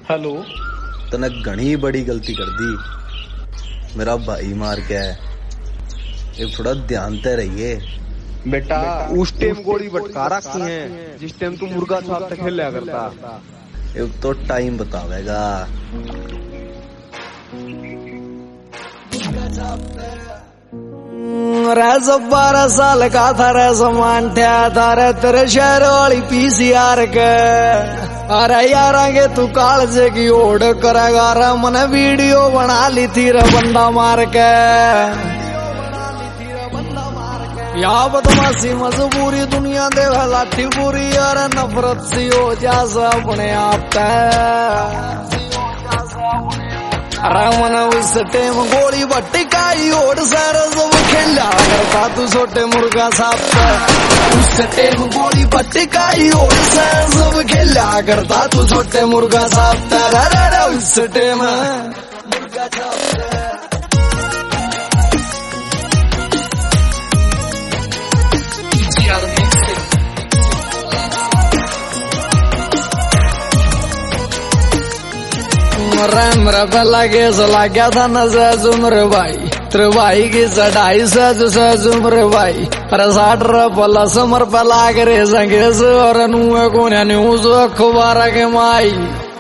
Hello. तने घनी बड़ी गलती कर दी, मेरा भाई मार के है। ये थोड़ा ध्यान ते रहिए बेटा उस टाइम गोली बटका रखी है जिस टाइम तू मुर्गा छाप तक खेला करता। ये तो टाइम बतावेगा। रे जब 12 साल का था रे समान था रे तेरे शहर वाली पीसीआर के। अरे यार आगे तू कालजे की ओढ़ करेगा रे, मैंने वीडियो बना ली थी रे बंदा मार के। या बदमाशी मजबूरी दुनिया दे लाठी पूरी, और नफरत सी हो जा अपने आप पे। रामन उस टेम गोली बट्टिकाई ओढ़ सारा सब खेला करता तू छोटे मुर्गा साहब। उस टेम गोली बट्टिकाई ओढ़ सारा सब खेला करता तू छोटे मुर्गा साहब। उस टेम मुर्गा साहब मेरा पहला केस लग गया था न सहजू मेरे भाई, तेरे भाई की चढ़ाई सहजू मेरे भाई। अरे 60 प्लस मर पे लाग रे संगेस, और नुए को न्यूज अखबार के माई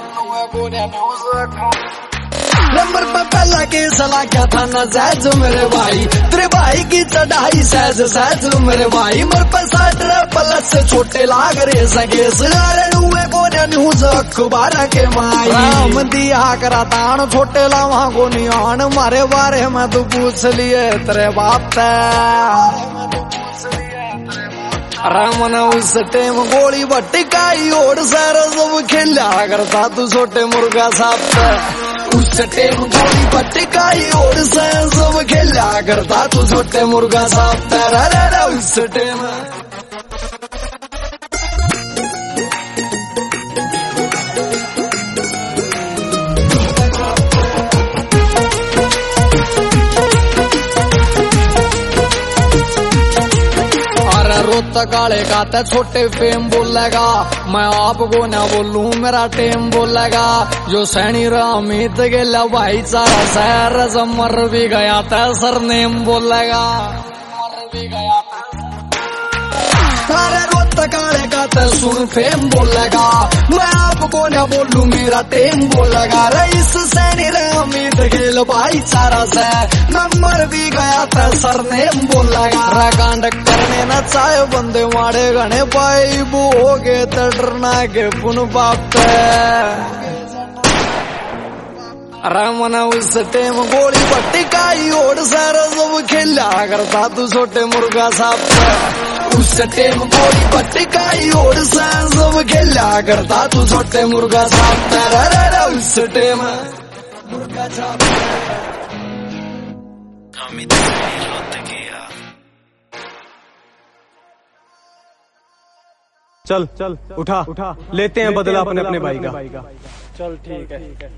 नंबर पे पहला केस लग गया था न सहजू मेरे भाई, तेरे भाई की चढ़ाई सहजू मेरे भाई। मर पे 60 प्लस से छोटे लाग रे संगेस, नुए को न्यूज अखबार के माई। राम दिया करा तान छोटे लावा को नियान, मारे बारे में तू पूछ लिए तेरे बाप ते। रामन उस टेम गोली बट्टिकाई ओढ़ सारा सब खेला करता तू छोटे मुर्गा साहब। उस टेम गोली बट्टिकाई ओढ़ सारा सब खेला करता तू छोटे मुर्गा साहब। उस टेम रोता काले का ते छोटे फेम बोलेगा, मैं आपको ना बोलूं मेरा टेम बोलेगा। जो सैनी रामीत गेला भाईचारा शहर मर भी गया था सरनेम बोलेगा। अरे रोता काले का ते सुन फेम बोलेगा, मैं आपको ना बोलूं मेरा टेम बोलेगा। रईस सैनी रामीत गेल भाईचारा से नंबर भी गया था सरनेम बोलेगा। कांड करने न चाहे बंदे मारे गणे पाई बो हो गए तो डरना के पुन पाप। रामन उस टेम गोली बट्टिकाई ओढ़ सारा सब खेला करता तू छोटे मुर्गा साहब। उस टेम गोली बट्टिकाई ओढ़ सारा सब खेला करता तू छोटे मुर्गा साहब। उस टेम मुर्गा साहब चल चल उठा लेते हैं बदला अपने भाई का। चल ठीक है।